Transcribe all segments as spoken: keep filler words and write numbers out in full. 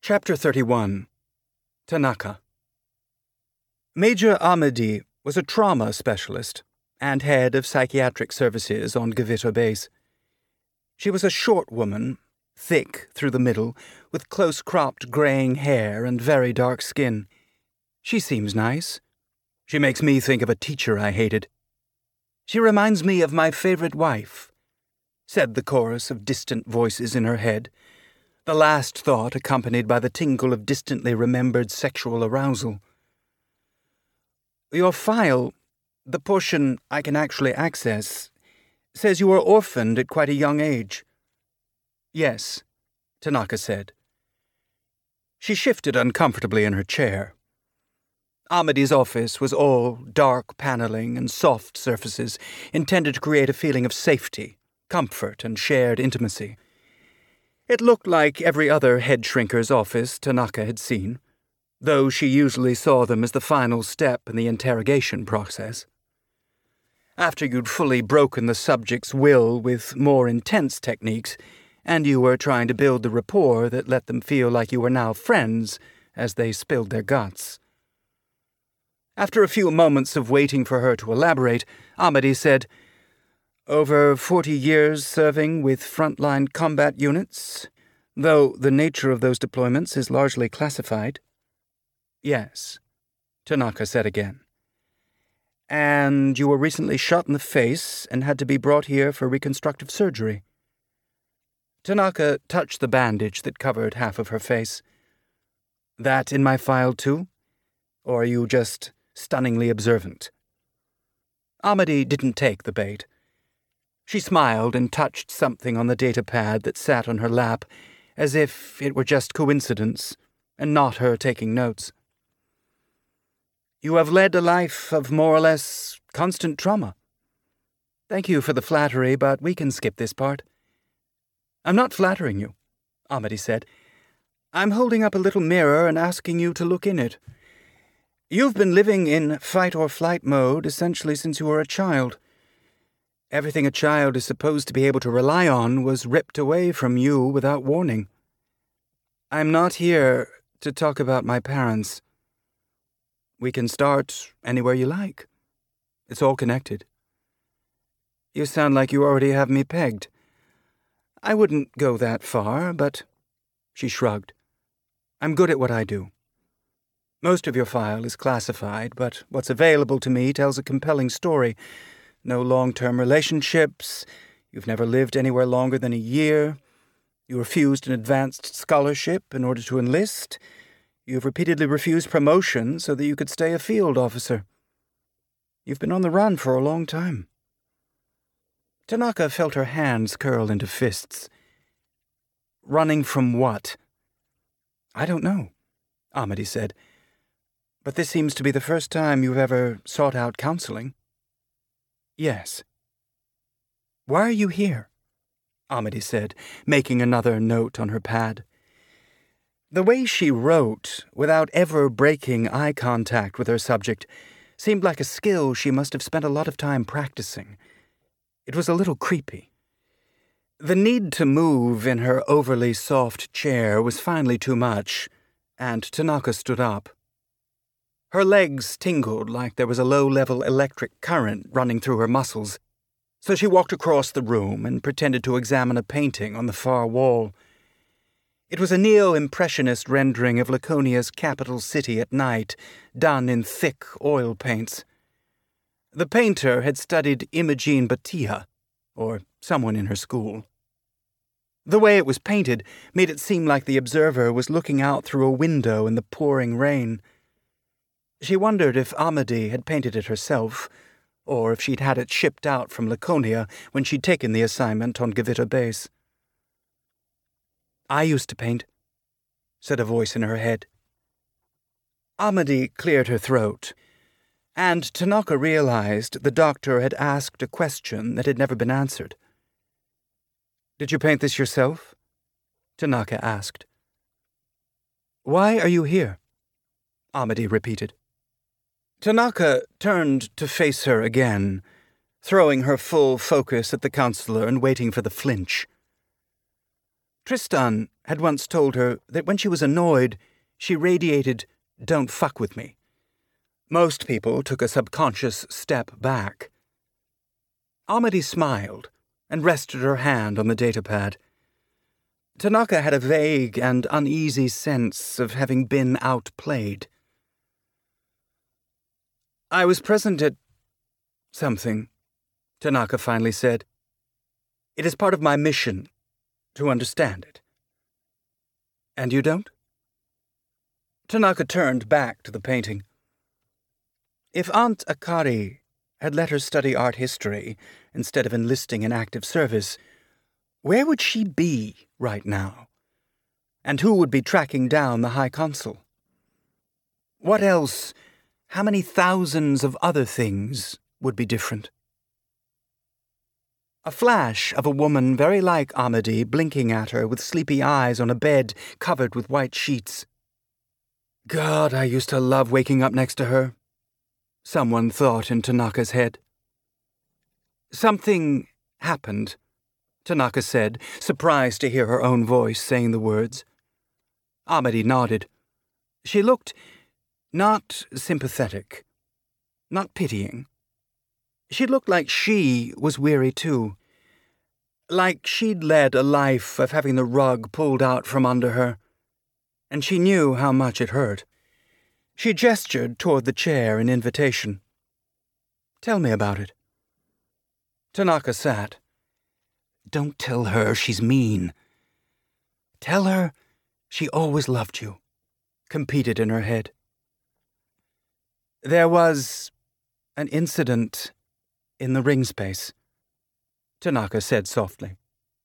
Chapter thirty-one. Tanaka. Major Amedi was a trauma specialist and head of psychiatric services on Gavita Base. She was a short woman, thick through the middle, with close-cropped graying hair and very dark skin. She seems nice. She makes me think of a teacher I hated. She reminds me of my favorite wife, said the chorus of distant voices in her head, the last thought accompanied by the tinkle of distantly remembered sexual arousal. Your file, the portion I can actually access, says you were orphaned at quite a young age. Yes, Tanaka said. She shifted uncomfortably in her chair. Amedi's office was all dark paneling and soft surfaces intended to create a feeling of safety, comfort, and shared intimacy. It looked like every other head shrinker's office Tanaka had seen, though she usually saw them as the final step in the interrogation process. After you'd fully broken the subject's will with more intense techniques, and you were trying to build the rapport that let them feel like you were now friends as they spilled their guts. After a few moments of waiting for her to elaborate, Amedi said, Over forty years serving with frontline combat units, though the nature of those deployments is largely classified. Yes, Tanaka said again. And you were recently shot in the face and had to be brought here for reconstructive surgery. Tanaka touched the bandage that covered half of her face. That in my file too? Or are you just stunningly observant? Amedi didn't take the bait. She smiled and touched something on the data pad that sat on her lap, as if it were just coincidence, and not her taking notes. You have led a life of more or less constant trauma. Thank you for the flattery, but we can skip this part. I'm not flattering you, Amedi said. I'm holding up a little mirror and asking you to look in it. You've been living in fight-or-flight mode essentially since you were a child. Everything a child is supposed to be able to rely on was ripped away from you without warning. I'm not here to talk about my parents. We can start anywhere you like. It's all connected. You sound like you already have me pegged. I wouldn't go that far, but... She shrugged. I'm good at what I do. Most of your file is classified, but what's available to me tells a compelling story. No long-term relationships, you've never lived anywhere longer than a year, you refused an advanced scholarship in order to enlist, you've repeatedly refused promotion so that you could stay a field officer. You've been on the run for a long time. Tanaka felt her hands curl into fists. Running from what? I don't know, Amedi said, but this seems to be the first time you've ever sought out counseling. Yes. Why are you here? Amedi said, making another note on her pad. The way she wrote, without ever breaking eye contact with her subject, seemed like a skill she must have spent a lot of time practicing. It was a little creepy. The need to move in her overly soft chair was finally too much, and Tanaka stood up. Her legs tingled like there was a low-level electric current running through her muscles, so she walked across the room and pretended to examine a painting on the far wall. It was a neo-impressionist rendering of Laconia's capital city at night, done in thick oil paints. The painter had studied Imogene Batia, or someone in her school. The way it was painted made it seem like the observer was looking out through a window in the pouring rain. She wondered if Amedi had painted it herself, or if she'd had it shipped out from Laconia when she'd taken the assignment on Gavita Base. I used to paint, said a voice in her head. Amedi cleared her throat, and Tanaka realized the doctor had asked a question that had never been answered. Did you paint this yourself? Tanaka asked. Why are you here? Amedi repeated. Tanaka turned to face her again, throwing her full focus at the counselor and waiting for the flinch. Tristan had once told her that when she was annoyed, she radiated, "Don't fuck with me." Most people took a subconscious step back. Amity smiled and rested her hand on the datapad. Tanaka had a vague and uneasy sense of having been outplayed. "I was present at something," Tanaka finally said. "It is part of my mission to understand it." "And you don't?" Tanaka turned back to the painting. If Aunt Akari had let her study art history instead of enlisting in active service, where would she be right now? And who would be tracking down the High Consul? What else, how many thousands of other things would be different? A flash of a woman very like Amity blinking at her with sleepy eyes on a bed covered with white sheets. God, I used to love waking up next to her, someone thought in Tanaka's head. Something happened, Tanaka said, surprised to hear her own voice saying the words. Amity nodded. She looked not sympathetic, not pitying. She looked like she was weary too, like she'd led a life of having the rug pulled out from under her, and she knew how much it hurt. She gestured toward the chair in invitation. "Tell me about it." Tanaka sat. "Don't tell her she's mean. Tell her she always loved you," competed in her head. "There was an incident in the ring space," Tanaka said softly.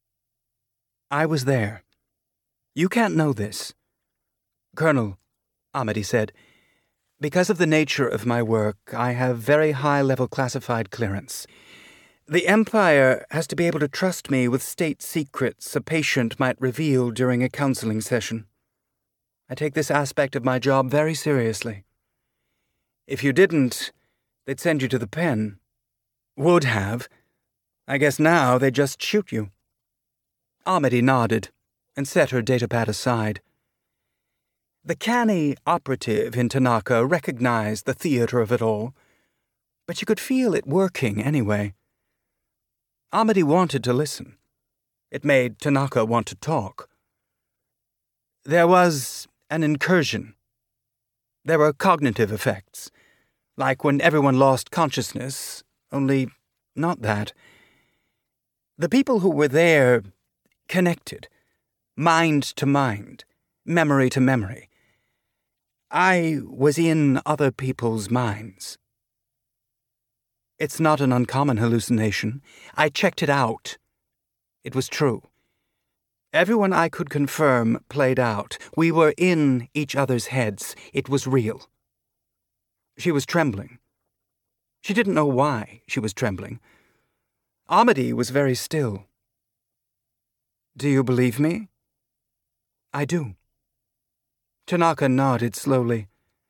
"I was there. You can't know this. Colonel," Amity said, "because of the nature of my work, I have very high-level classified clearance. The Empire has to be able to trust me with state secrets a patient might reveal during a counseling session. I take this aspect of my job very seriously. If you didn't, they'd send you to the pen. Would have. I guess now they'd just shoot you." Amity nodded and set her datapad aside. The canny operative in Tanaka recognized the theater of it all, but you could feel it working anyway. Amity wanted to listen. It made Tanaka want to talk. There was an incursion. There were cognitive effects, like when everyone lost consciousness, only not that. The people who were there connected, mind to mind, memory to memory. I was in other people's minds. It's not an uncommon hallucination. I checked it out. It was true. Everyone I could confirm played out. We were in each other's heads. It was real. She was trembling. She didn't know why she was trembling. Amity was very still. "Do you believe me?" "I do." Tanaka nodded slowly.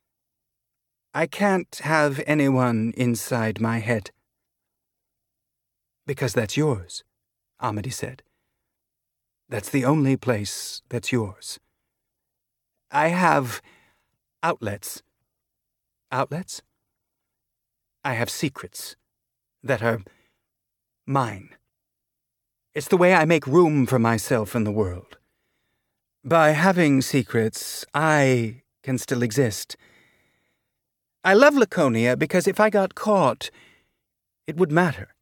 "I can't have anyone inside my head." "Because that's yours," Amity said. "That's the only place that's yours. I have outlets." "Outlets?" "I have secrets that are mine. It's the way I make room for myself in the world. By having secrets, I can still exist. I love Laconia because if I got caught, it would matter."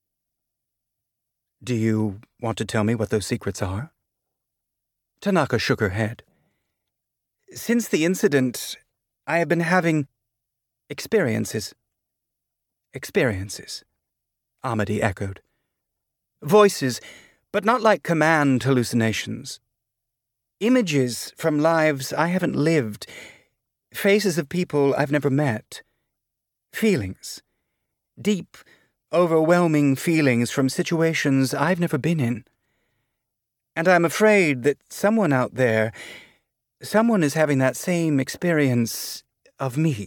"Do you want to tell me what those secrets are?" Tanaka shook her head. "Since the incident, I have been having experiences." "Experiences," Amity echoed. "Voices, but not like command hallucinations. Images from lives I haven't lived, faces of people I've never met. Feelings. Deep, overwhelming feelings from situations I've never been in. And I'm afraid that someone out there, someone is having that same experience of me."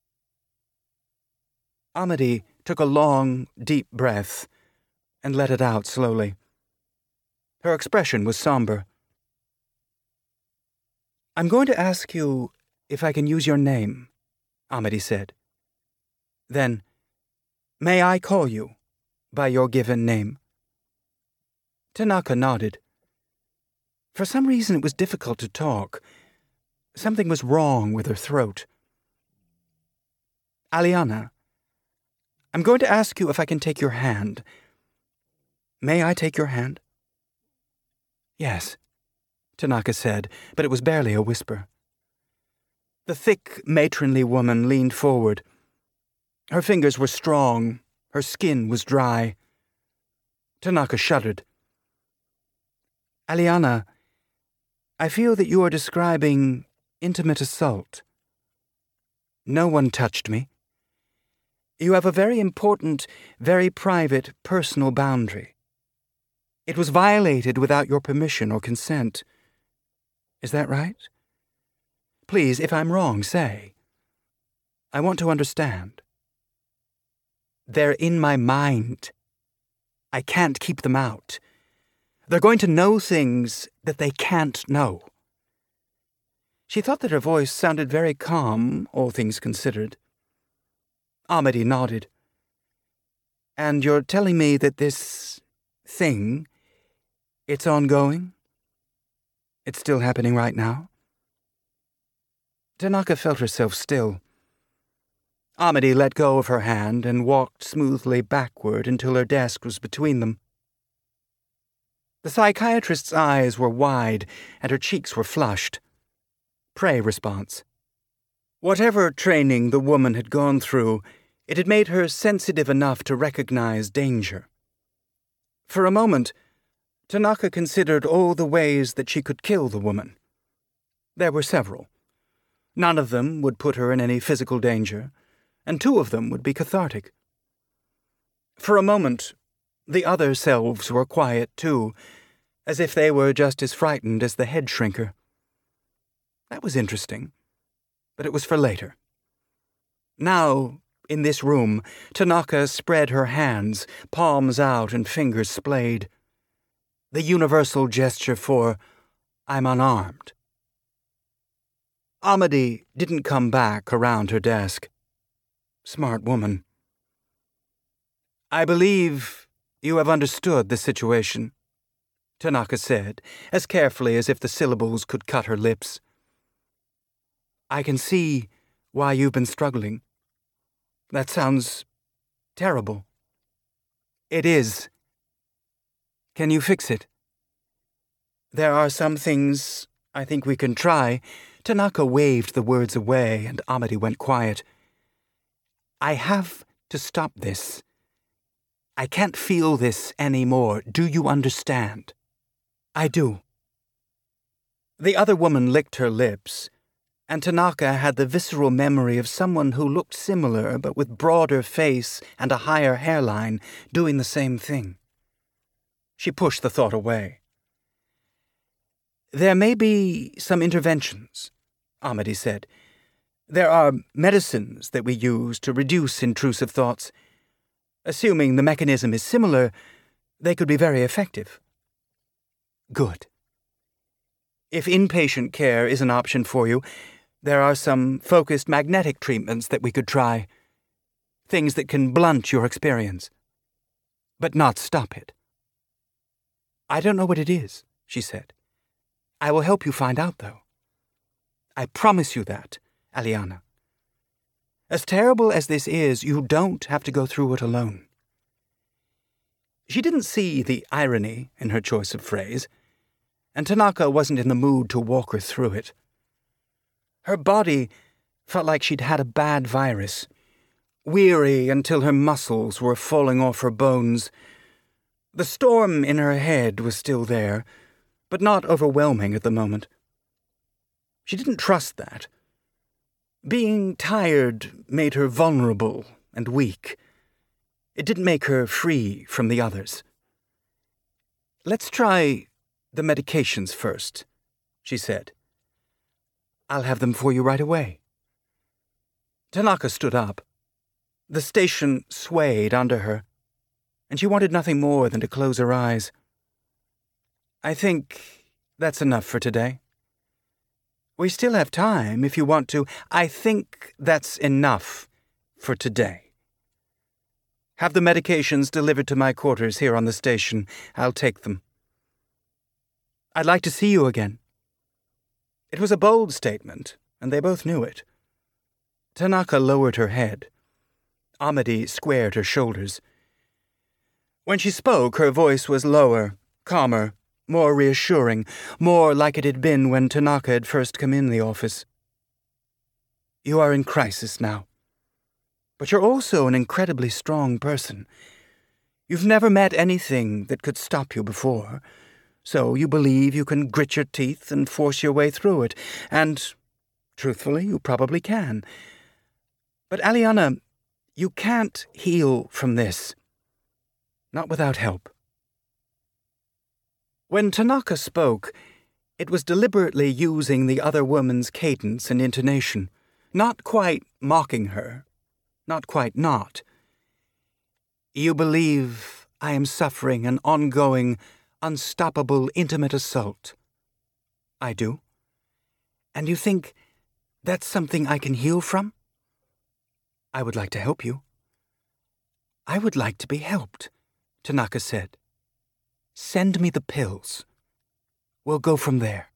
Amity took a long, deep breath and let it out slowly. Her expression was somber. I'm going to ask you if I can use your name, Amity said. Then, may I call you by your given name? Tanaka nodded. For some reason it was difficult to talk. Something was wrong with her throat. Aliana, I'm going to ask you if I can take your hand. May I take your hand? Yes, Tanaka said, but it was barely a whisper. The thick, matronly woman leaned forward. Her fingers were strong. Her skin was dry. Tanaka shuddered. Aliana, I feel that you are describing intimate assault. No one touched me. You have a very important, very private, personal boundary. It was violated without your permission or consent. Is that right? Please, if I'm wrong, say. I want to understand. They're in my mind. I can't keep them out. They're going to know things that they can't know. She thought that her voice sounded very calm, all things considered. Amity nodded. And you're telling me that this thing, it's ongoing? It's still happening right now? Tanaka felt herself still. Amity let go of her hand and walked smoothly backward until her desk was between them. The psychiatrist's eyes were wide and her cheeks were flushed. Prey response. Whatever training the woman had gone through, it had made her sensitive enough to recognize danger. For a moment, Tanaka considered all the ways that she could kill the woman. There were several. None of them would put her in any physical danger, and two of them would be cathartic. For a moment, the other selves were quiet too, as if they were just as frightened as the head shrinker. That was interesting, but it was for later. Now, in this room, Tanaka spread her hands, palms out and fingers splayed. The universal gesture for, I'm unarmed. Amity didn't come back around her desk. Smart woman. I believe you have understood the situation, Tanaka said, as carefully as if the syllables could cut her lips. I can see why you've been struggling. That sounds terrible. It is. Can you fix it? There are some things I think we can try. Tanaka waved the words away, and Amity went quiet. I have to stop this. I can't feel this anymore. Do you understand? I do. The other woman licked her lips, and Tanaka had the visceral memory of someone who looked similar but with broader face and a higher hairline doing the same thing. She pushed the thought away. There may be some interventions, Amity said. There are medicines that we use to reduce intrusive thoughts. Assuming the mechanism is similar, they could be very effective. Good. If inpatient care is an option for you, there are some focused magnetic treatments that we could try. Things that can blunt your experience, but not stop it. I don't know what it is, she said. I will help you find out, though. I promise you that, Aliana. As terrible as this is, you don't have to go through it alone. She didn't see the irony in her choice of phrase, and Tanaka wasn't in the mood to walk her through it. Her body felt like she'd had a bad virus, weary until her muscles were falling off her bones. The storm in her head was still there, but not overwhelming at the moment. She didn't trust that. Being tired made her vulnerable and weak. It didn't make her free from the others. Let's try the medications first, she said. I'll have them for you right away. Tanaka stood up. The station swayed under her, and she wanted nothing more than to close her eyes. I think that's enough for today. We still have time if you want to. I think that's enough for today. Have the medications delivered to my quarters here on the station. I'll take them. I'd like to see you again. It was a bold statement, and they both knew it. Tanaka lowered her head. Amadi squared her shoulders. When she spoke, her voice was lower, calmer, more reassuring, more like it had been when Tanaka had first come in the office. You are in crisis now. But you're also an incredibly strong person. You've never met anything that could stop you before, so you believe you can grit your teeth and force your way through it, and, truthfully, you probably can. But, Aliana, you can't heal from this. Not without help. When Tanaka spoke, it was deliberately using the other woman's cadence and intonation, not quite mocking her, not quite not. You believe I am suffering an ongoing, unstoppable, intimate assault. I do. And you think that's something I can heal from? I would like to help you. I would like to be helped, Tanaka said. Send me the pills. We'll go from there.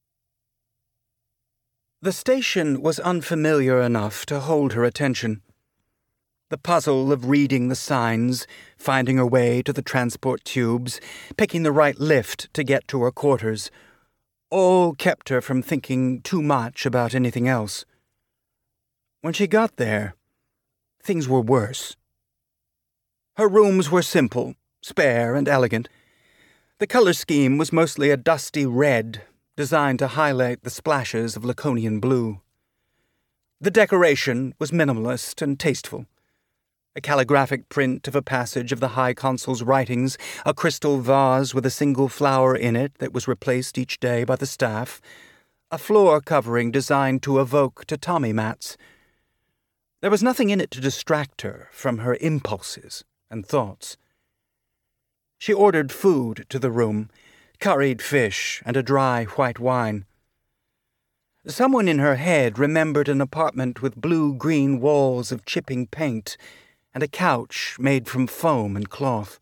The station was unfamiliar enough to hold her attention. The puzzle of reading the signs, finding her way to the transport tubes, picking the right lift to get to her quarters, all kept her from thinking too much about anything else. When she got there, things were worse. Her rooms were simple, spare, and elegant. The color scheme was mostly a dusty red, designed to highlight the splashes of Laconian blue. The decoration was minimalist and tasteful. A calligraphic print of a passage of the High Consul's writings, a crystal vase with a single flower in it that was replaced each day by the staff, a floor covering designed to evoke tatami mats. There was nothing in it to distract her from her impulses and thoughts. She ordered food to the room, curried fish and a dry white wine. Someone in her head remembered an apartment with blue-green walls of chipping paint and a couch made from foam and cloth.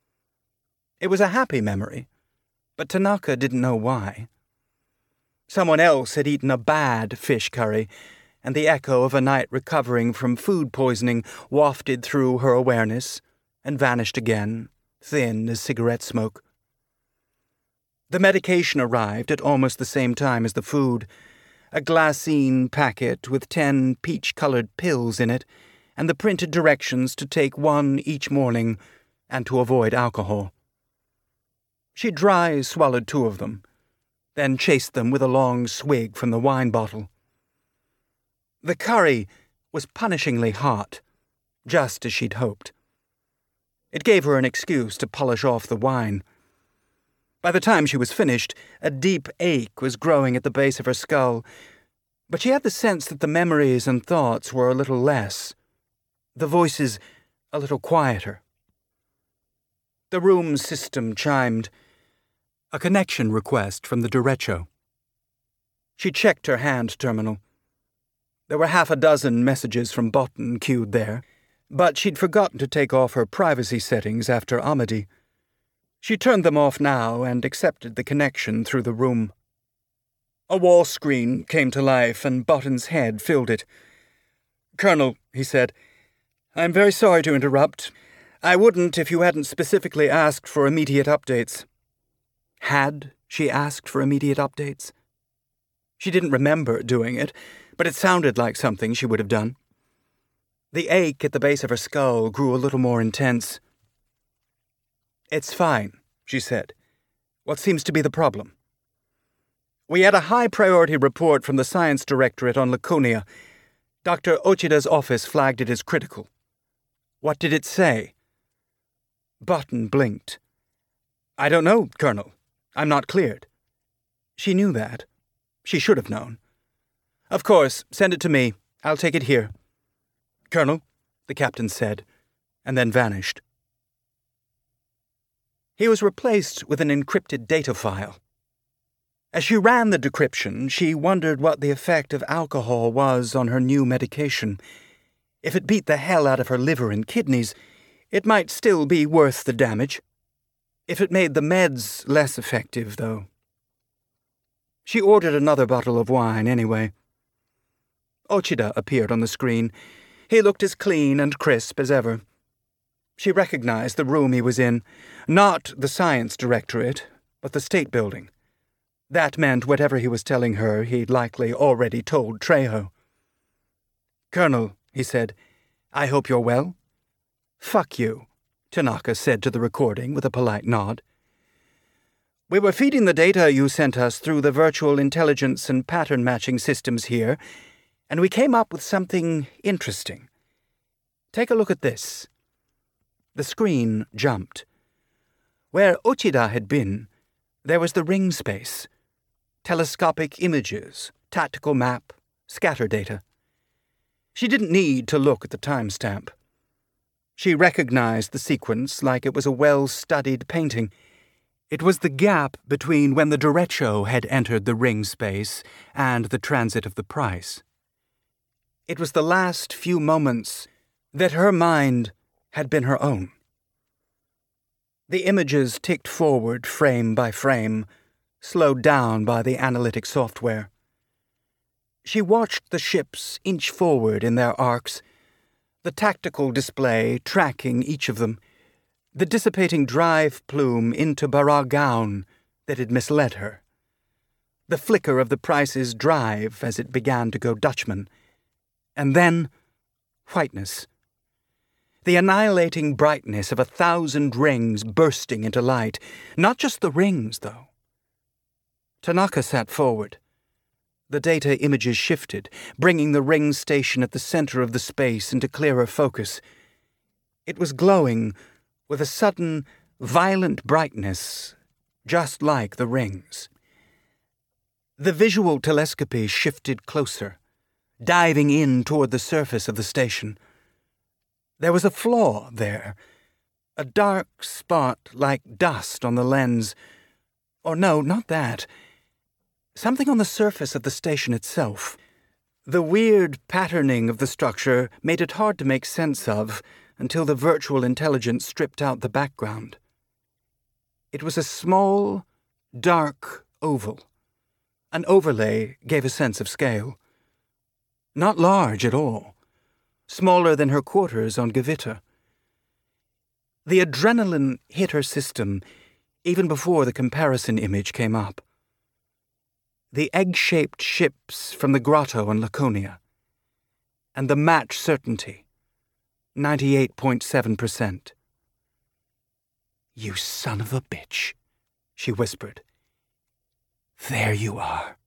It was a happy memory, but Tanaka didn't know why. Someone else had eaten a bad fish curry, and the echo of a night recovering from food poisoning wafted through her awareness and vanished again, thin as cigarette smoke. The medication arrived at almost the same time as the food, a glassine packet with ten peach-colored pills in it, and the printed directions to take one each morning and to avoid alcohol. She dry swallowed two of them, then chased them with a long swig from the wine bottle. The curry was punishingly hot, just as she'd hoped. It gave her an excuse to polish off the wine. By the time she was finished, a deep ache was growing at the base of her skull, but she had the sense that the memories and thoughts were a little less, the voices a little quieter. The room's system chimed, a connection request from the derecho. She checked her hand terminal. There were half a dozen messages from Botan queued there, but she'd forgotten to take off her privacy settings after Amadi. She turned them off now and accepted the connection through the room. A wall screen came to life and Botan's head filled it. "Colonel," he said, "I'm very sorry to interrupt. I wouldn't if you hadn't specifically asked for immediate updates." Had she asked for immediate updates? She didn't remember doing it, but it sounded like something she would have done. The ache at the base of her skull grew a little more intense. "It's fine," she said. "What seems to be the problem?" "We had a high-priority report from the Science Directorate on Laconia. Doctor Ochida's office flagged it as critical." "What did it say?" Botan blinked. "I don't know, Colonel. I'm not cleared." She knew that. She should have known. "Of course, send it to me. I'll take it here." "Colonel," the captain said, and then vanished. He was replaced with an encrypted data file. As she ran the decryption, she wondered what the effect of alcohol was on her new medication. If it beat the hell out of her liver and kidneys, it might still be worth the damage. If it made the meds less effective, though. She ordered another bottle of wine anyway. Ochida appeared on the screen. He looked as clean and crisp as ever. She recognized the room he was in, not the science directorate, but the state building. That meant whatever he was telling her he'd likely already told Trejo. "Colonel," he said, "I hope you're well." "Fuck you," Tanaka said to the recording with a polite nod. "We were feeding the data you sent us through the virtual intelligence and pattern matching systems here, and we came up with something interesting. Take a look at this." The screen jumped. Where Ochida had been, there was the ring space. Telescopic images, tactical map, scatter data. She didn't need to look at the timestamp. She recognized the sequence like it was a well-studied painting. It was the gap between when the derecho had entered the ring space and the transit of the price. It was the last few moments that her mind had been her own. The images ticked forward frame by frame, slowed down by the analytic software. She watched the ships inch forward in their arcs, the tactical display tracking each of them, the dissipating drive plume into Baragaun that had misled her, the flicker of the Price's drive as it began to go Dutchman, and then whiteness. The annihilating brightness of a thousand rings bursting into light. Not just the rings, though. Tanaka sat forward. The data images shifted, bringing the ring station at the center of the space into clearer focus. It was glowing with a sudden, violent brightness, just like the rings. The visual telescopy shifted closer, diving in toward the surface of the station. There was a flaw there, a dark spot like dust on the lens. Or no, not that. Something on the surface of the station itself. The weird patterning of the structure made it hard to make sense of until the virtual intelligence stripped out the background. It was a small, dark oval. An overlay gave a sense of scale. Not large at all. Smaller than her quarters on Gavita. The adrenaline hit her system even before the comparison image came up. The egg-shaped ships from the grotto on Laconia. And the match certainty, ninety-eight point seven percent. "You son of a bitch," she whispered. "There you are."